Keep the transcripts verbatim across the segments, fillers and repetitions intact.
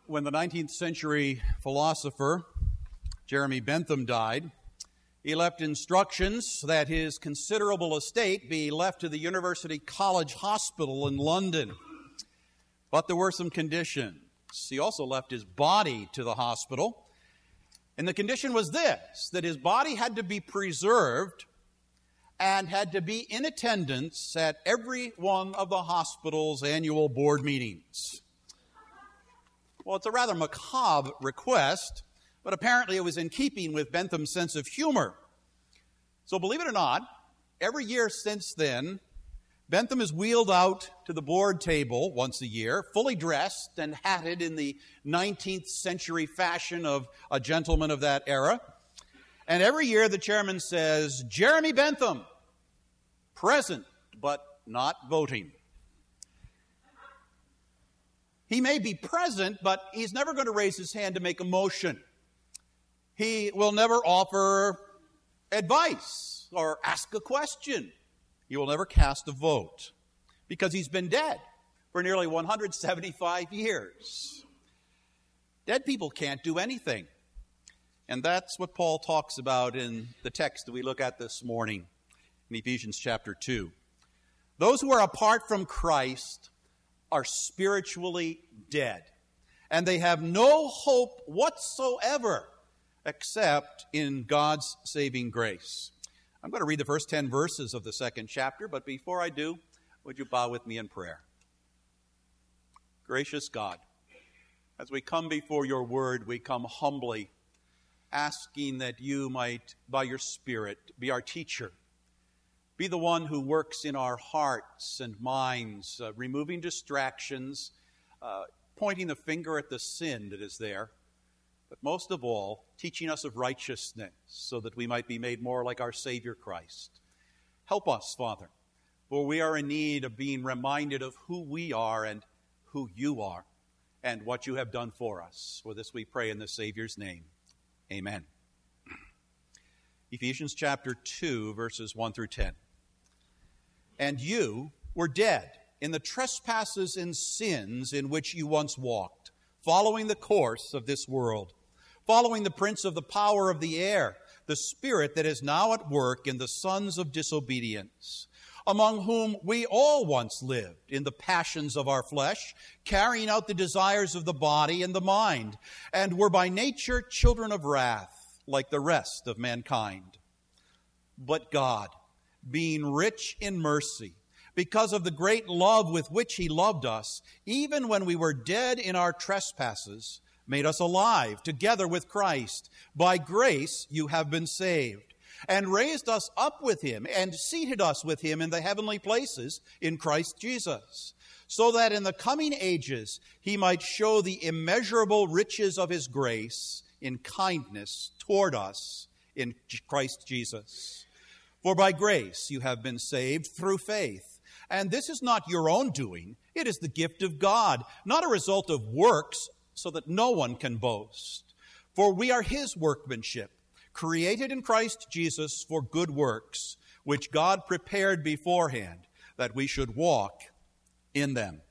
when the nineteenth century philosopher Jeremy Bentham died, he left instructions that his considerable estate be left to the University College Hospital in London. But there were some conditions. He also left his body to the hospital. And the condition was this, that his body had to be preserved and had to be in attendance at every one of the hospital's annual board meetings. Well, it's a rather macabre request, but apparently it was in keeping with Bentham's sense of humor. So believe it or not, every year since then, Bentham is wheeled out to the board table once a year, fully dressed and hatted in the nineteenth century fashion of a gentleman of that era. And every year the chairman says, "Jeremy Bentham, present but not voting." He may be present, but he's never going to raise his hand to make a motion. He will never offer advice or ask a question. He will never cast a vote because he's been dead for nearly one hundred seventy-five years. Dead people can't do anything. And that's what Paul talks about in the text that we look at this morning in Ephesians chapter two. Those who are apart from Christ are spiritually dead, and they have no hope whatsoever except in God's saving grace. I'm going to read the first ten verses of the second chapter, but before I do, would you bow with me in prayer? Gracious God, as we come before your word, we come humbly, asking that you might, by your Spirit, be our teacher. Be the one who works in our hearts and minds, uh, removing distractions, uh, pointing the finger at the sin that is there, but most of all, teaching us of righteousness so that we might be made more like our Savior Christ. Help us, Father, for we are in need of being reminded of who we are and who you are and what you have done for us. For this we pray in the Savior's name. Amen. Ephesians chapter two, verses one through ten. And you were dead in the trespasses and sins in which you once walked, following the course of this world, following the prince of the power of the air, the spirit that is now at work in the sons of disobedience, among whom we all once lived in the passions of our flesh, carrying out the desires of the body and the mind, and were by nature children of wrath, like the rest of mankind. But God, being rich in mercy, because of the great love with which he loved us, even when we were dead in our trespasses, made us alive together with Christ. By grace you have been saved, and raised us up with him, and seated us with him in the heavenly places in Christ Jesus, so that in the coming ages he might show the immeasurable riches of his grace in kindness toward us in Christ Jesus. For by grace you have been saved through faith. And this is not your own doing. It is the gift of God, not a result of works, so that no one can boast. For we are his workmanship, created in Christ Jesus for good works, which God prepared beforehand that we should walk in them.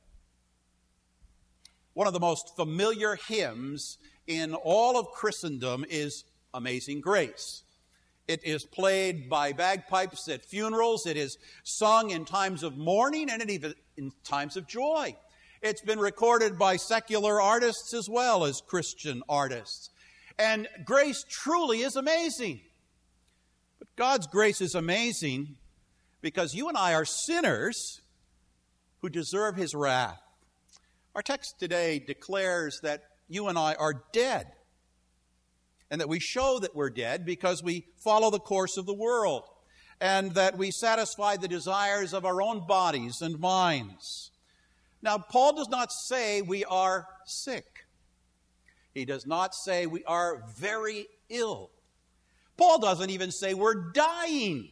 One of the most familiar hymns in all of Christendom is Amazing Grace. It is played by bagpipes at funerals. It is sung in times of mourning and even in times of joy. It's been recorded by secular artists as well as Christian artists. And grace truly is amazing. But God's grace is amazing because you and I are sinners who deserve his wrath. Our text today declares that you and I are dead, and that we show that we're dead because we follow the course of the world, and that we satisfy the desires of our own bodies and minds. Now, Paul does not say we are sick. He does not say we are very ill. Paul doesn't even say we're dying.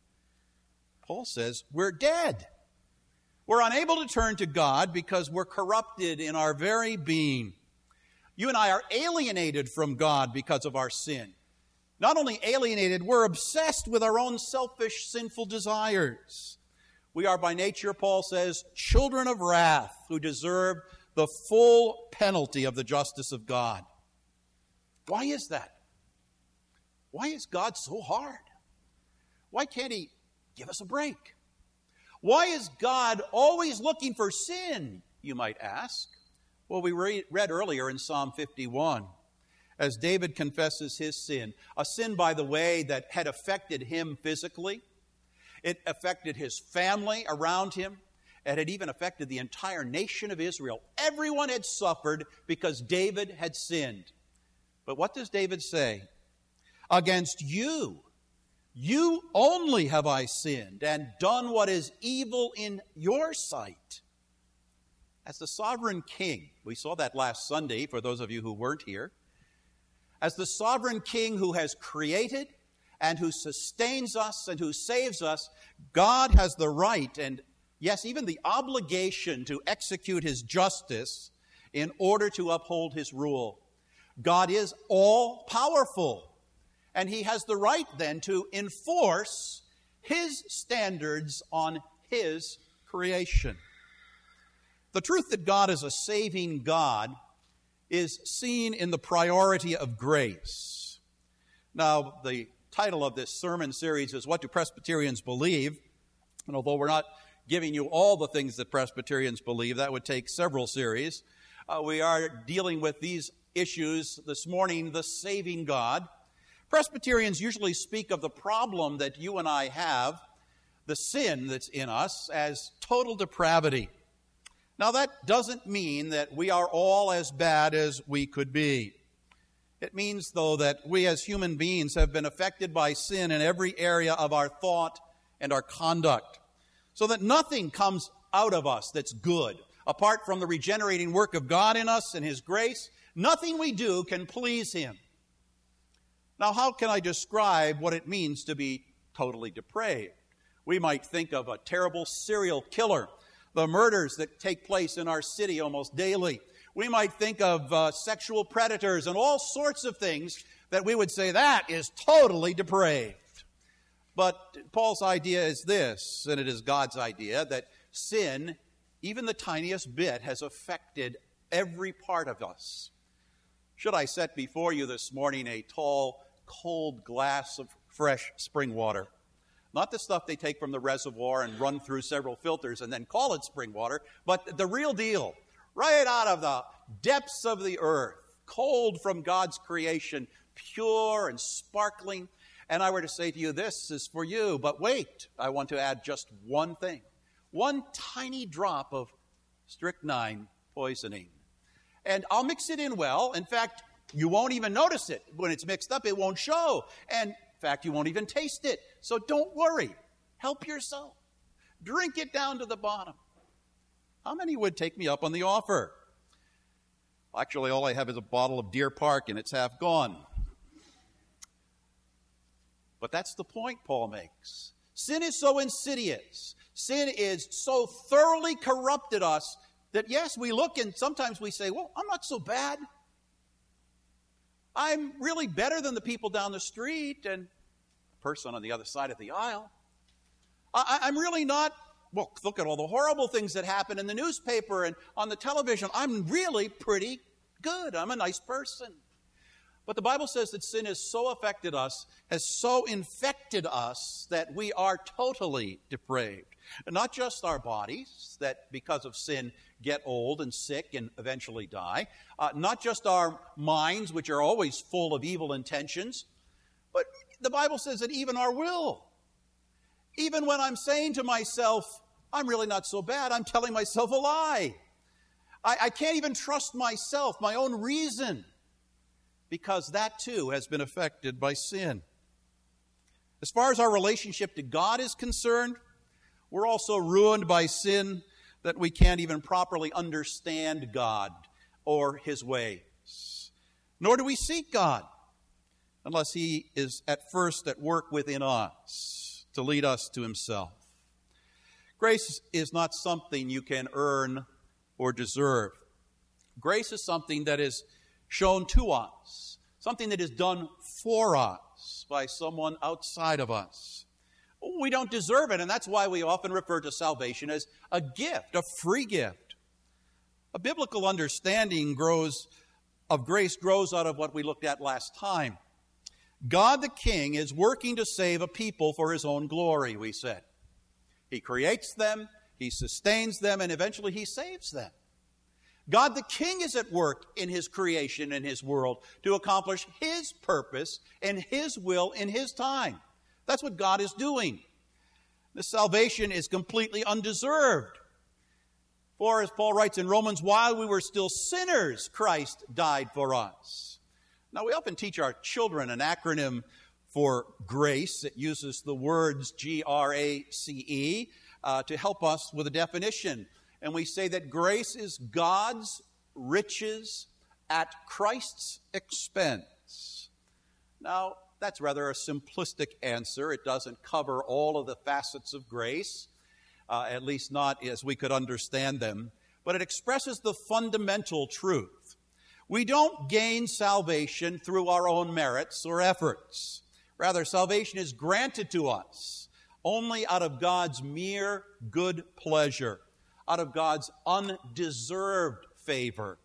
Paul says we're dead. We're unable to turn to God because we're corrupted in our very being. You and I are alienated from God because of our sin. Not only alienated, we're obsessed with our own selfish, sinful desires. We are by nature, Paul says, children of wrath who deserve the full penalty of the justice of God. Why is that? Why is God so hard? Why can't he give us a break? Why is God always looking for sin, you might ask? Well, we re- read earlier in Psalm fifty-one, as David confesses his sin, a sin, by the way, that had affected him physically. It affected his family around him. It had even affected the entire nation of Israel. Everyone had suffered because David had sinned. But what does David say? Against you, you only have I sinned and done what is evil in your sight. As the sovereign king, we saw that last Sunday for those of you who weren't here. As the sovereign king who has created and who sustains us and who saves us, God has the right and, yes, even the obligation to execute his justice in order to uphold his rule. God is all-powerful, and he has the right then to enforce his standards on his creation. The truth that God is a saving God is seen in the priority of grace. Now, the title of this sermon series is What Do Presbyterians Believe? And although we're not giving you all the things that Presbyterians believe, that would take several series, uh, we are dealing with these issues this morning, the saving God. Presbyterians usually speak of the problem that you and I have, the sin that's in us, as total depravity. Now, that doesn't mean that we are all as bad as we could be. It means, though, that we as human beings have been affected by sin in every area of our thought and our conduct, so that nothing comes out of us that's good. Apart from the regenerating work of God in us and his grace, nothing we do can please him. Now, how can I describe what it means to be totally depraved? We might think of a terrible serial killer, the murders that take place in our city almost daily. We might think of uh, sexual predators and all sorts of things that we would say that is totally depraved. But Paul's idea is this, and it is God's idea, that sin, even the tiniest bit, has affected every part of us. Should I set before you this morning a tall, cold glass of fresh spring water? Not the stuff they take from the reservoir and run through several filters and then call it spring water, but the real deal, right out of the depths of the earth, cold from God's creation, pure and sparkling. And I were to say to you, this is for you, but wait, I want to add just one thing. One tiny drop of strychnine poisoning. And I'll mix it in well. In fact, you won't even notice it. When it's mixed up, it won't show. And in fact, you won't even taste it. So don't worry. Help yourself. Drink it down to the bottom. How many would take me up on the offer? Actually, all I have is a bottle of Deer Park, and it's half gone. But that's the point Paul makes. Sin is so insidious. Sin is so thoroughly corrupted us that, yes, we look and sometimes we say, well, I'm not so bad. I'm really better than the people down the street and the person on the other side of the aisle. I, I'm really not, well, look at all the horrible things that happen in the newspaper and on the television. I'm really pretty good. I'm a nice person. But the Bible says that sin has so affected us, has so infected us, that we are totally depraved. And not just our bodies, that because of sin get old and sick and eventually die. Uh, not just our minds, which are always full of evil intentions. But the Bible says that even our will. Even when I'm saying to myself, I'm really not so bad, I'm telling myself a lie. I, I can't even trust myself, my own reason. Because that too has been affected by sin. As far as our relationship to God is concerned, we're also ruined by sin that we can't even properly understand God or his ways. Nor do we seek God unless he is at first at work within us to lead us to himself. Grace is not something you can earn or deserve. Grace is something that is shown to us, something that is done for us by someone outside of us. We don't deserve it, and that's why we often refer to salvation as a gift, a free gift. A biblical understanding grows of grace grows out of what we looked at last time. God the King is working to save a people for his own glory, we said. He creates them, he sustains them, and eventually he saves them. God the King is at work in his creation and his world to accomplish his purpose and his will in his time. That's what God is doing. This salvation is completely undeserved. For, as Paul writes in Romans, while we were still sinners, Christ died for us. Now, we often teach our children an acronym for grace. It uses the words G R A C E uh, to help us with a definition. And we say that grace is God's riches at Christ's expense. Now, that's rather a simplistic answer. It doesn't cover all of the facets of grace, uh, at least not as we could understand them. But it expresses the fundamental truth. We don't gain salvation through our own merits or efforts. Rather, salvation is granted to us only out of God's mere good pleasure, out of God's undeserved favor.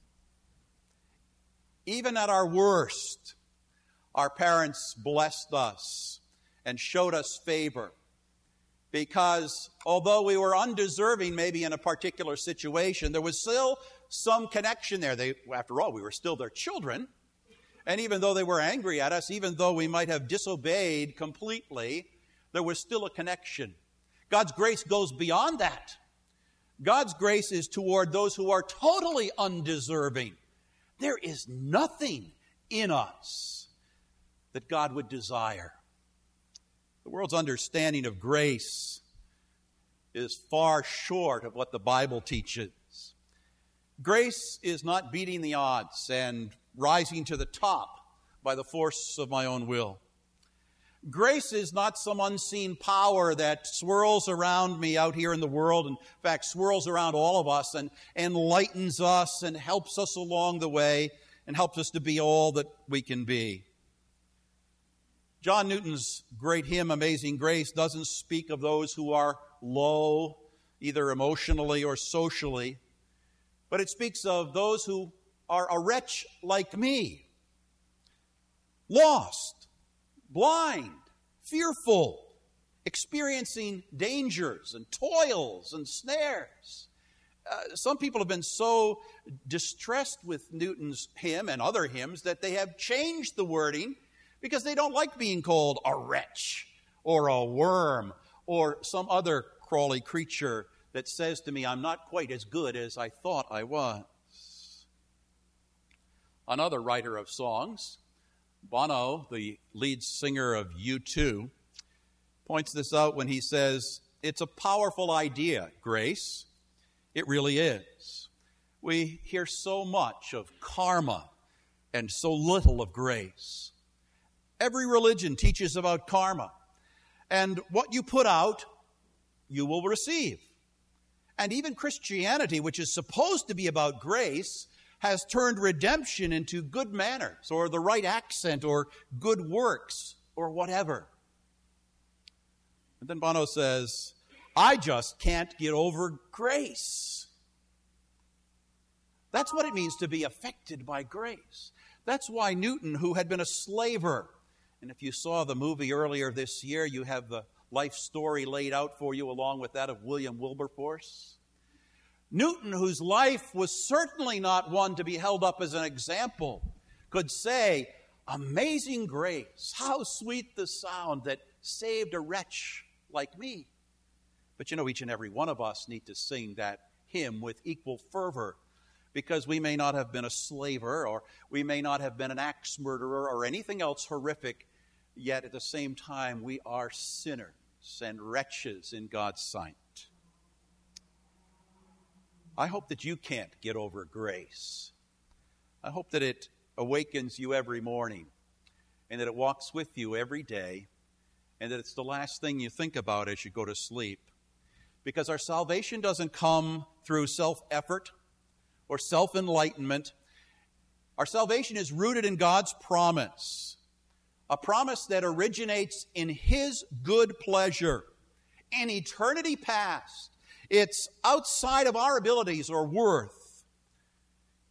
Even at our worst, our parents blessed us and showed us favor because although we were undeserving maybe in a particular situation, there was still some connection there. They, after all, we were still their children. And even though they were angry at us, even though we might have disobeyed completely, there was still a connection. God's grace goes beyond that. God's grace is toward those who are totally undeserving. There is nothing in us that God would desire. The world's understanding of grace is far short of what the Bible teaches. Grace is not beating the odds and rising to the top by the force of my own will. Grace is not some unseen power that swirls around me out here in the world, and in fact swirls around all of us and enlightens us and helps us along the way and helps us to be all that we can be. John Newton's great hymn, Amazing Grace, doesn't speak of those who are low, either emotionally or socially, but it speaks of those who are a wretch like me, lost, blind, fearful, experiencing dangers and toils and snares. Uh, some people have been so distressed with Newton's hymn and other hymns that they have changed the wording because they don't like being called a wretch or a worm or some other crawly creature that says to me, I'm not quite as good as I thought I was. Another writer of songs, Bono, the lead singer of U two, points this out when he says, it's a powerful idea, grace. It really is. We hear so much of karma and so little of grace. Every religion teaches about karma. And what you put out, you will receive. And even Christianity, which is supposed to be about grace, has turned redemption into good manners or the right accent or good works or whatever. And then Bono says, I just can't get over grace. That's what it means to be affected by grace. That's why Newton, who had been a slaver, and if you saw the movie earlier this year, you have the life story laid out for you along with that of William Wilberforce. Newton, whose life was certainly not one to be held up as an example, could say, amazing grace, how sweet the sound that saved a wretch like me. But you know, each and every one of us need to sing that hymn with equal fervor because we may not have been a slaver or we may not have been an axe murderer or anything else horrific, yet at the same time we are sinners and wretches in God's sight. I hope that you can't get over grace. I hope that it awakens you every morning and that it walks with you every day and that it's the last thing you think about as you go to sleep. Because our salvation doesn't come through self-effort or self-enlightenment. Our salvation is rooted in God's promise, a promise that originates in His good pleasure in eternity past. It's outside of our abilities or worth.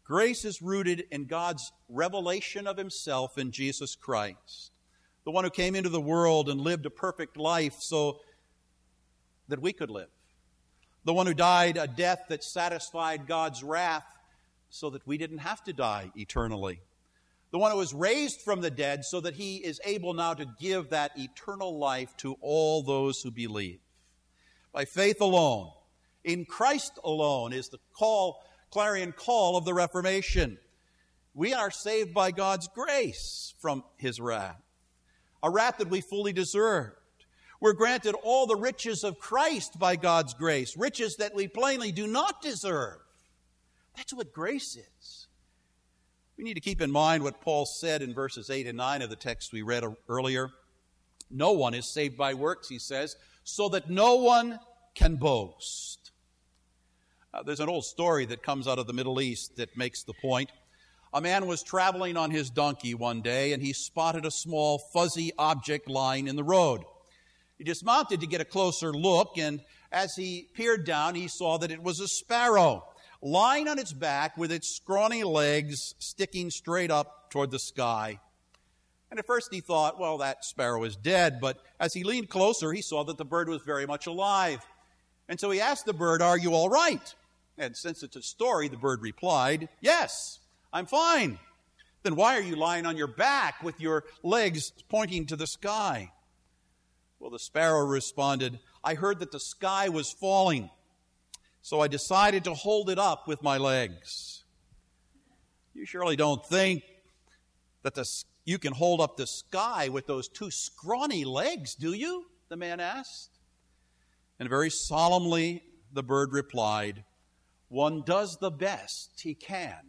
Grace is rooted in God's revelation of himself in Jesus Christ, the one who came into the world and lived a perfect life so that we could live, the one who died a death that satisfied God's wrath so that we didn't have to die eternally, the one who was raised from the dead so that he is able now to give that eternal life to all those who believe. By faith alone, in Christ alone, is the call, clarion call of the Reformation. We are saved by God's grace from his wrath, a wrath that we fully deserved. We're granted all the riches of Christ by God's grace, riches that we plainly do not deserve. That's what grace is. We need to keep in mind what Paul said in verses eight and nine of the text we read earlier. No one is saved by works, he says, so that no one can boast. Uh, there's an old story that comes out of the Middle East that makes the point. A man was traveling on his donkey one day, and he spotted a small, fuzzy object lying in the road. He dismounted to get a closer look, and as he peered down, he saw that it was a sparrow, lying on its back with its scrawny legs sticking straight up toward the sky. And at first he thought, well, that sparrow is dead, but as he leaned closer, he saw that the bird was very much alive. And so he asked the bird, "Are you all right?" And since it's a story, the bird replied, "Yes, I'm fine." "Then why are you lying on your back with your legs pointing to the sky?" Well, the sparrow responded, "I heard that the sky was falling, so I decided to hold it up with my legs." You surely don't think that the, you can hold up the sky with those two scrawny legs, do you? The man asked. And very solemnly the bird replied, "One does the best he can."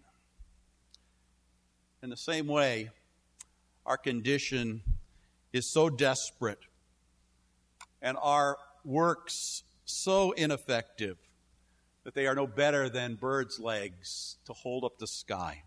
In the same way, our condition is so desperate and our works so ineffective that they are no better than birds' legs to hold up the sky.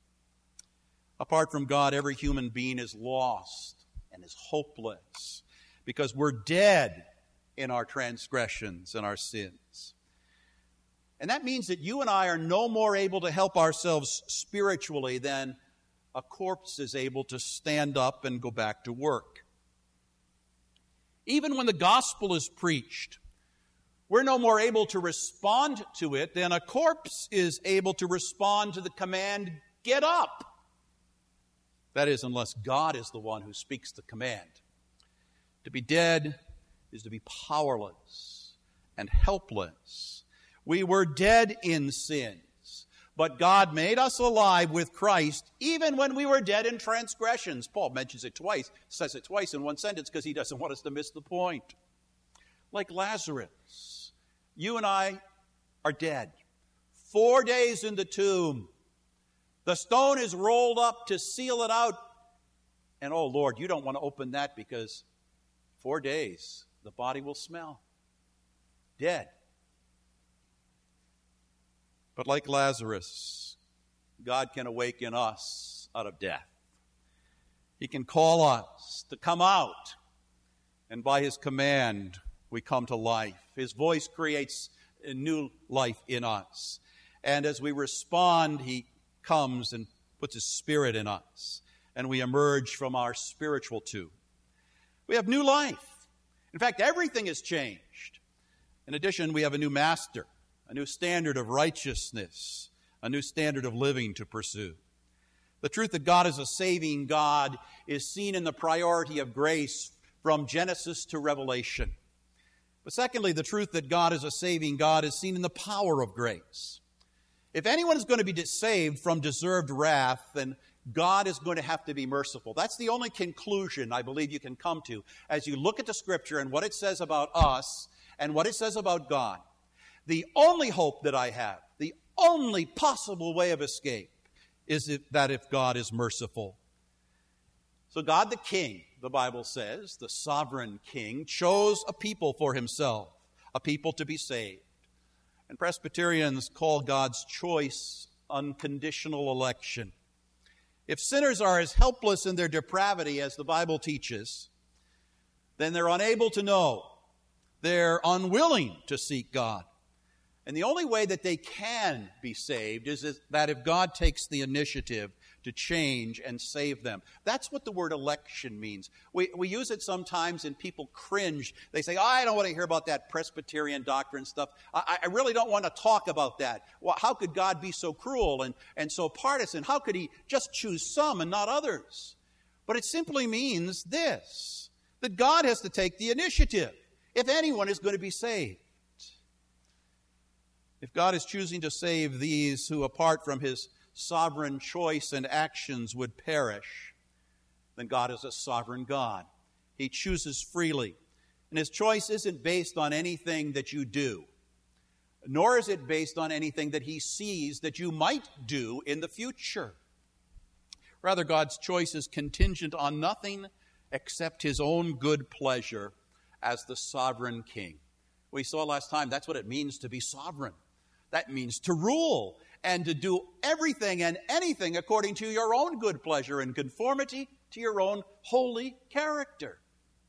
Apart from God, every human being is lost and is hopeless because we're dead in our transgressions and our sins. And that means that you and I are no more able to help ourselves spiritually than a corpse is able to stand up and go back to work. Even when the gospel is preached, we're no more able to respond to it than a corpse is able to respond to the command, "Get up." That is, unless God is the one who speaks the command. To be dead is to be powerless and helpless. We were dead in sins, but God made us alive with Christ even when we were dead in transgressions. Paul mentions it twice, says it twice in one sentence because he doesn't want us to miss the point. Like Lazarus, you and I are dead. Four days in the tomb. The stone is rolled up to seal it out. And oh Lord, you don't want to open that because four days the body will smell. Dead. But like Lazarus, God can awaken us out of death. He can call us to come out, and by his command, we come to life. His voice creates a new life in us. And as we respond, he comes and puts his spirit in us, and we emerge from our spiritual tomb. We have new life. In fact, everything has changed. In addition, we have a new master, a new standard of righteousness, a new standard of living to pursue. The truth that God is a saving God is seen in the priority of grace from Genesis to Revelation. But secondly, the truth that God is a saving God is seen in the power of grace. If anyone is going to be saved from deserved wrath, then God is going to have to be merciful. That's the only conclusion I believe you can come to as you look at the Scripture and what it says about us and what it says about God. The only hope that I have, the only possible way of escape is if, that if God is merciful. So God the King, the Bible says, the sovereign King, chose a people for himself, a people to be saved. And Presbyterians call God's choice unconditional election. If sinners are as helpless in their depravity as the Bible teaches, then they're unable to know. They're unwilling to seek God. And the only way that they can be saved is that if God takes the initiative to change and save them. That's what the word election means. We, we use it sometimes and people cringe. They say, oh, I don't want to hear about that Presbyterian doctrine stuff. I, I really don't want to talk about that. Well, how could God be so cruel and, and so partisan? How could he just choose some and not others? But it simply means this, that God has to take the initiative if anyone is going to be saved. If God is choosing to save these who, apart from his sovereign choice and actions, would perish, then God is a sovereign God. He chooses freely. And his choice isn't based on anything that you do, nor is it based on anything that he sees that you might do in the future. Rather, God's choice is contingent on nothing except his own good pleasure as the sovereign king. We saw last time that's what it means to be sovereign. That means to rule and to do everything and anything according to your own good pleasure and conformity to your own holy character.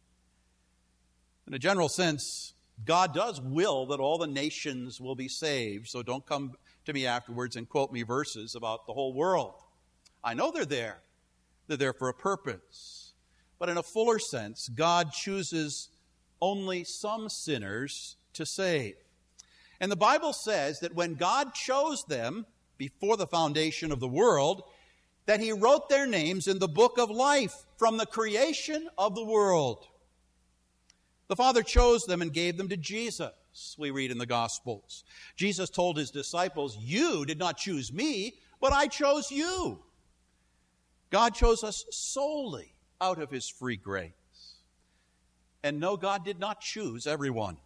In a general sense, God does will that all the nations will be saved, so don't come to me afterwards and quote me verses about the whole world. I know they're there. They're there for a purpose. But in a fuller sense, God chooses only some sinners to save. And the Bible says that when God chose them before the foundation of the world, that he wrote their names in the book of life from the creation of the world. The Father chose them and gave them to Jesus, we read in the Gospels. Jesus told his disciples, you did not choose me, but I chose you. God chose us solely out of his free grace. And no, God did not choose everyone.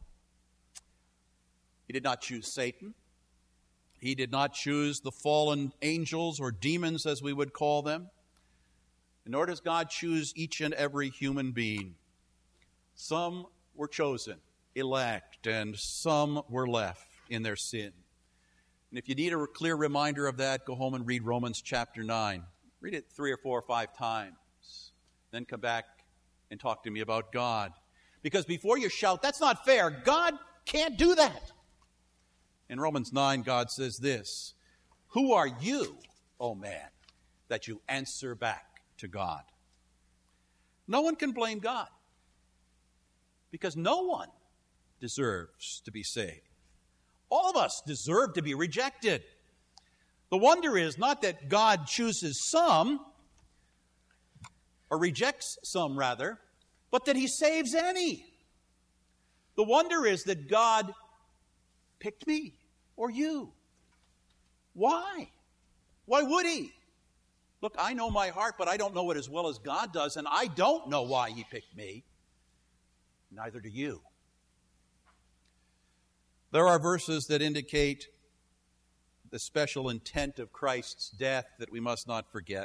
He did not choose Satan. He did not choose the fallen angels or demons, as we would call them. Nor does God choose each and every human being. Some were chosen, elect, and some were left in their sin. And if you need a clear reminder of that, go home and read Romans chapter nine. Read it three or four or five times. Then come back and talk to me about God. Because before you shout, that's not fair, God can't do that. In Romans nine, God says this, who are you, O man, that you answer back to God? No one can blame God, because no one deserves to be saved. All of us deserve to be rejected. The wonder is not that God chooses some, or rejects some rather, but that he saves any. The wonder is that God picked me or you. Why? Why would he? Look, I know my heart, but I don't know it as well as God does, and I don't know why he picked me. Neither do you. There are verses that indicate the special intent of Christ's death that we must not forget.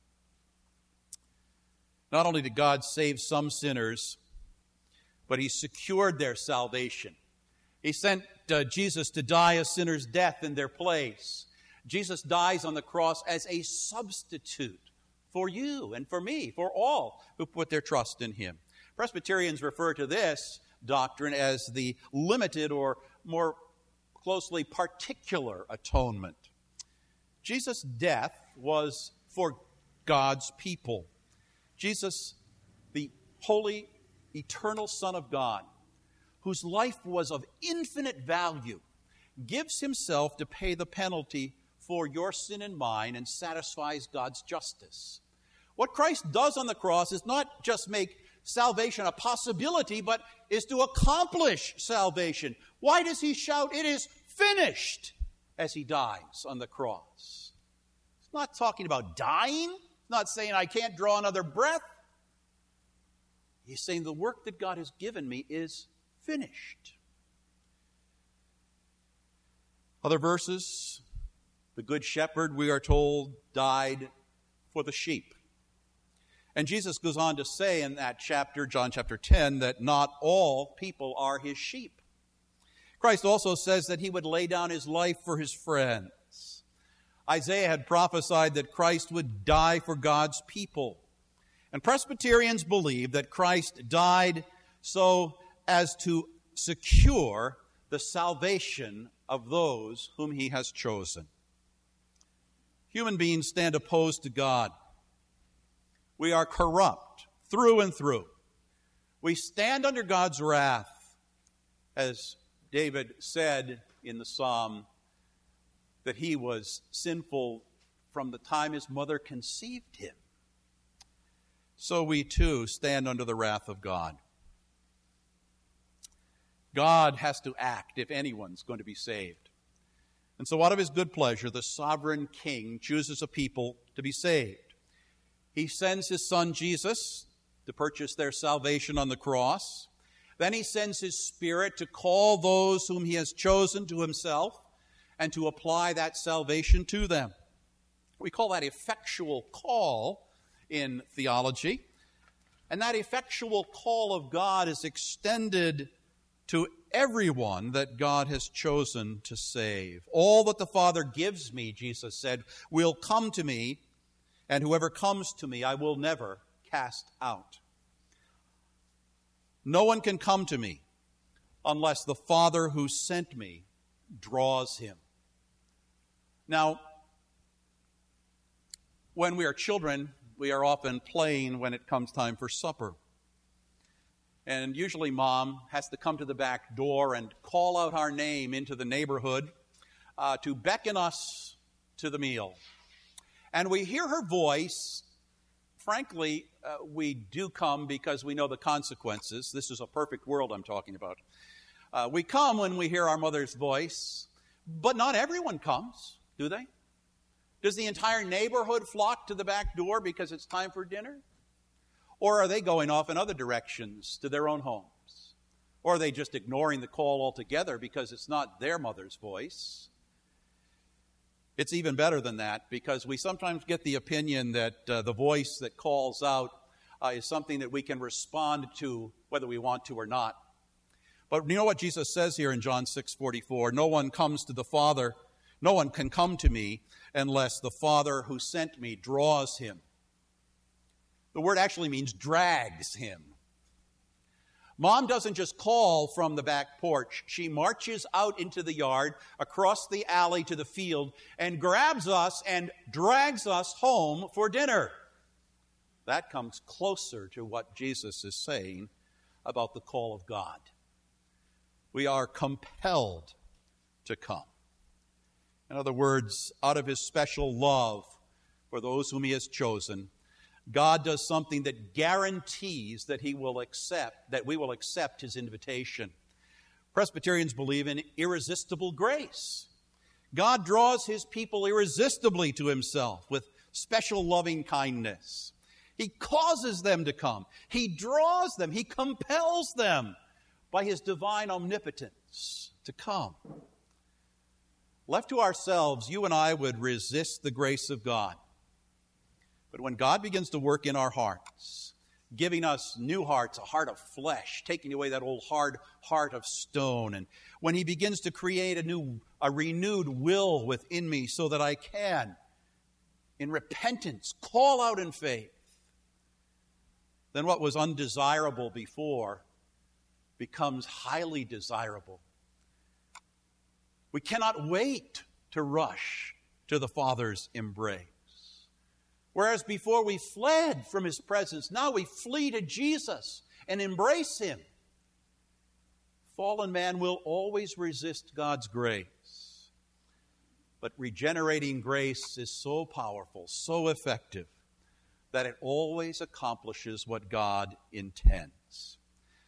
Not only did God save some sinners, but he secured their salvation. He sent uh, Jesus to die a sinner's death in their place. Jesus dies on the cross as a substitute for you and for me, for all who put their trust in him. Presbyterians refer to this doctrine as the limited or more closely particular atonement. Jesus' death was for God's people. Jesus, the holy, eternal Son of God, whose life was of infinite value, gives himself to pay the penalty for your sin and mine and satisfies God's justice. What Christ does on the cross is not just make salvation a possibility, but is to accomplish salvation. Why does he shout, "It is finished," as he dies on the cross? He's not talking about dying. He's not saying I can't draw another breath. He's saying the work that God has given me is finished. Other verses, the good shepherd, we are told, died for the sheep. And Jesus goes on to say in that chapter, John chapter ten, that not all people are his sheep. Christ also says that he would lay down his life for his friends. Isaiah had prophesied that Christ would die for God's people. And Presbyterians believe that Christ died so as to secure the salvation of those whom he has chosen. Human beings stand opposed to God. We are corrupt through and through. We stand under God's wrath, as David said in the psalm, that he was sinful from the time his mother conceived him. So we too stand under the wrath of God. God has to act if anyone's going to be saved. And so out of his good pleasure, the sovereign king chooses a people to be saved. He sends his son Jesus to purchase their salvation on the cross. Then he sends his Spirit to call those whom he has chosen to himself and to apply that salvation to them. We call that effectual call in theology. And that effectual call of God is extended to everyone that God has chosen to save. All that the Father gives me, Jesus said, will come to me, and whoever comes to me I will never cast out. No one can come to me unless the Father who sent me draws him. Now, when we are children, we are often playing when it comes time for supper. And usually Mom has to come to the back door and call out our name into the neighborhood uh, to beckon us to the meal. And we hear her voice. Frankly, uh, we do come because we know the consequences. This is a perfect world I'm talking about. Uh, we come when we hear our mother's voice, but not everyone comes, do they? Does the entire neighborhood flock to the back door because it's time for dinner? Or are they going off in other directions to their own homes? Or are they just ignoring the call altogether because it's not their mother's voice? It's even better than that, because we sometimes get the opinion that uh, the voice that calls out uh, is something that we can respond to whether we want to or not. But you know what Jesus says here in John six forty-four? No one comes to the Father, no one can come to me unless the Father who sent me draws him. The word actually means drags him. Mom doesn't just call from the back porch. She marches out into the yard, across the alley to the field, and grabs us and drags us home for dinner. That comes closer to what Jesus is saying about the call of God. We are compelled to come. In other words, out of his special love for those whom he has chosen, God does something that guarantees that he will accept, that we will accept his invitation. Presbyterians believe in irresistible grace. God draws his people irresistibly to himself with special loving kindness. He causes them to come. He draws them. He compels them by his divine omnipotence to come. Left to ourselves, you and I would resist the grace of God. But when God begins to work in our hearts, giving us new hearts, a heart of flesh, taking away that old hard heart of stone, and when he begins to create a new, a renewed will within me so that I can, in repentance, call out in faith, then what was undesirable before becomes highly desirable. We cannot wait to rush to the Father's embrace. Whereas before we fled from his presence, now we flee to Jesus and embrace him. Fallen man will always resist God's grace. But regenerating grace is so powerful, so effective, that it always accomplishes what God intends.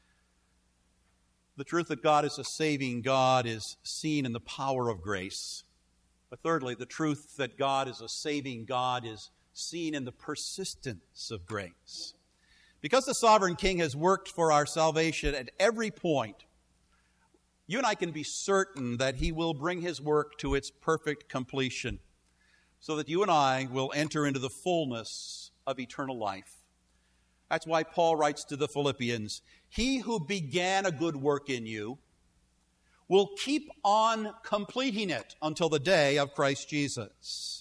The truth that God is a saving God is seen in the power of grace. But thirdly, the truth that God is a saving God is seen in the persistence of grace. Because the sovereign king has worked for our salvation at every point, you and I can be certain that he will bring his work to its perfect completion, so that you and I will enter into the fullness of eternal life. That's why Paul writes to the Philippians, he who began a good work in you will keep on completing it until the day of Christ Jesus.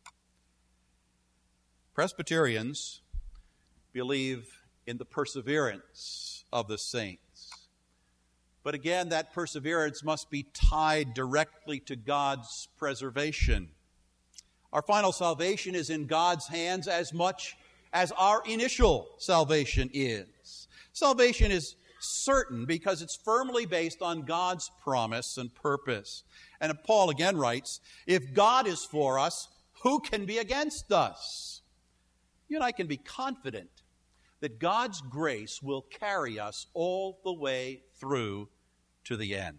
Presbyterians believe in the perseverance of the saints. But again, that perseverance must be tied directly to God's preservation. Our final salvation is in God's hands as much as our initial salvation is. Salvation is certain because it's firmly based on God's promise and purpose. And Paul again writes, if God is for us, who can be against us? You and I can be confident that God's grace will carry us all the way through to the end.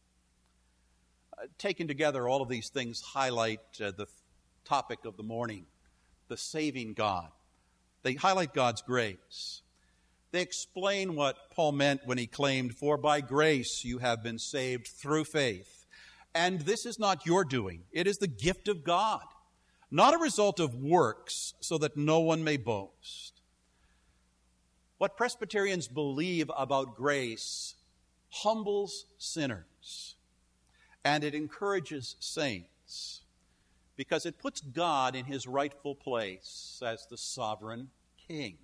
Uh, taken together, all of these things highlight uh, the topic of the morning, the saving God. They highlight God's grace. They explain what Paul meant when he claimed, for by grace you have been saved through faith. And this is not your doing. It is the gift of God, not a result of works, so that no one may boast. What Presbyterians believe about grace humbles sinners, and it encourages saints, because it puts God in his rightful place as the sovereign king,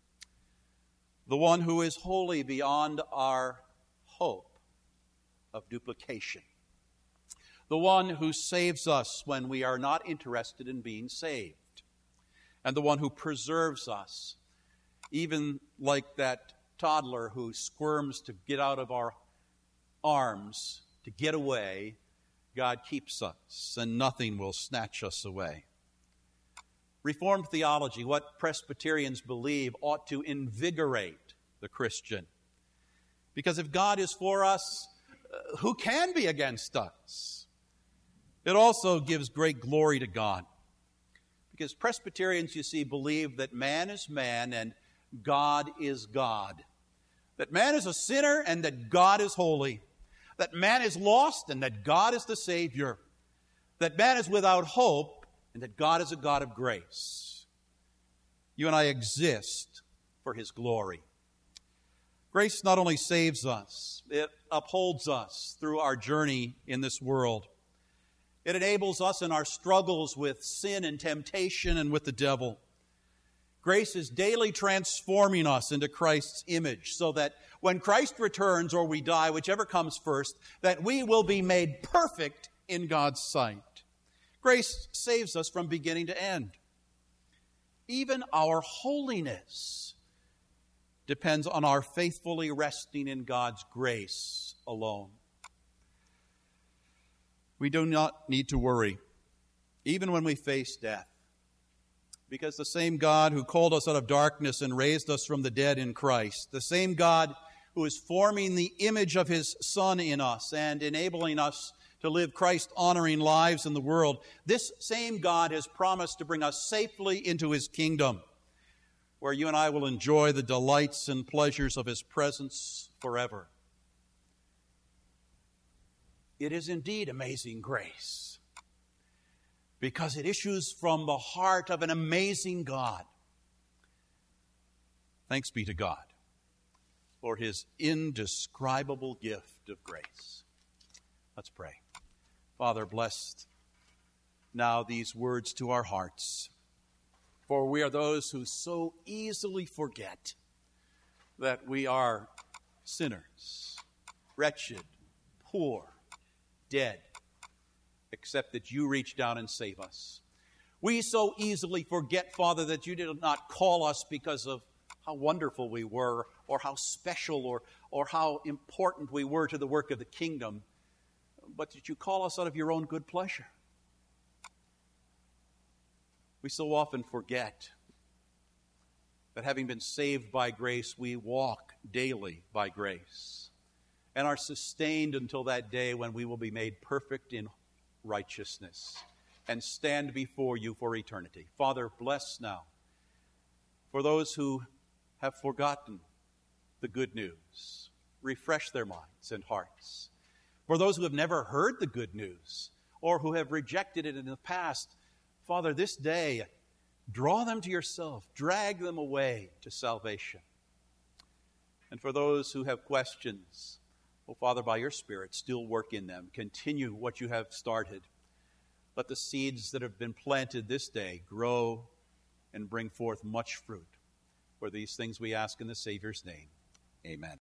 the one who is wholly beyond our hope of duplication, the one who saves us when we are not interested in being saved, and the one who preserves us, even like that toddler who squirms to get out of our arms, to get away. God keeps us, and nothing will snatch us away. Reformed theology, what Presbyterians believe, ought to invigorate the Christian. Because if God is for us, uh, who can be against us? It also gives great glory to God. Because Presbyterians, you see, believe that man is man and God is God. That man is a sinner and that God is holy. That man is lost and that God is the Savior. That man is without hope and that God is a God of grace. You and I exist for his glory. Grace not only saves us, it upholds us through our journey in this world. It enables us in our struggles with sin and temptation and with the devil. Grace is daily transforming us into Christ's image so that when Christ returns or we die, whichever comes first, that we will be made perfect in God's sight. Grace saves us from beginning to end. Even our holiness depends on our faithfully resting in God's grace alone. We do not need to worry, even when we face death, because the same God who called us out of darkness and raised us from the dead in Christ, the same God who is forming the image of his Son in us and enabling us to live Christ-honoring lives in the world, this same God has promised to bring us safely into his kingdom, where you and I will enjoy the delights and pleasures of his presence forever. It is indeed amazing grace, because it issues from the heart of an amazing God. Thanks be to God for his indescribable gift of grace. Let's pray. Father, bless now these words to our hearts, for we are those who so easily forget that we are sinners, wretched, poor, dead, except that you reach down and save us. We so easily forget, Father, that you did not call us because of how wonderful we were, or how special, or, or how important we were to the work of the kingdom, but that you call us out of your own good pleasure. We so often forget that having been saved by grace, we walk daily by grace and are sustained until that day when we will be made perfect in righteousness and stand before you for eternity. Father, bless now for those who have forgotten the good news. Refresh their minds and hearts. For those who have never heard the good news or who have rejected it in the past, Father, this day, draw them to yourself. Drag them away to salvation. And for those who have questions, oh, Father, by your Spirit, still work in them. Continue what you have started. Let the seeds that have been planted this day grow and bring forth much fruit. For these things we ask in the Savior's name. Amen.